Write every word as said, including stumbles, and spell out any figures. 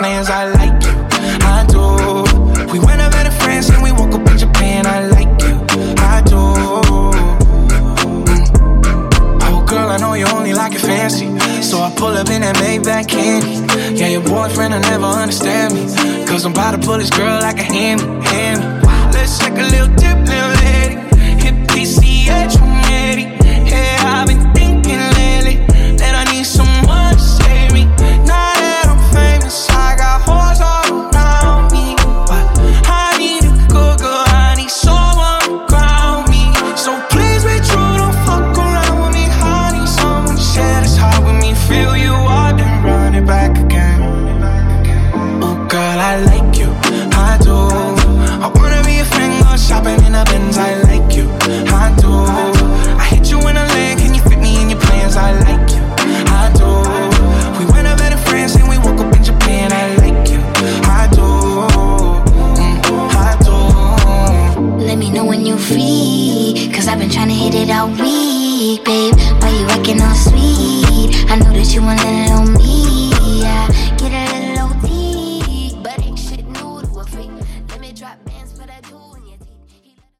plans. I like you, I do. We went up better friends and we woke up in Japan. I like you, I do. Mm. Oh girl, I know you only like it fancy, so I pull up in that Maybach candy. Yeah, your boyfriend will never understand me, cause I'm about to pull this girl like a hand, hand. Let's take a little dip, little lady. Hit P C H from Eddie. Yeah, I've been thinking lately that I need someone to save me. Now that I'm famous, I got hoes all around me, but I need a good girl, I need someone to ground me. So please be true, don't fuck around with me. I need someone to share this heart with me. Feel you out, then run it back again. Oh girl, I like you, I do. I wanna be a friend, go shopping in the Benz. I like you, I do. I hit you in the leg, can you fit me in your plans? I like you, I do. We went up better friends and we woke up in Japan. I like you, I do, mm, I do. Let me know when you're free, cause I've been trying to hit it all week, babe. Why you acting all sweet? I know that you wanna let it on me, yeah. Get it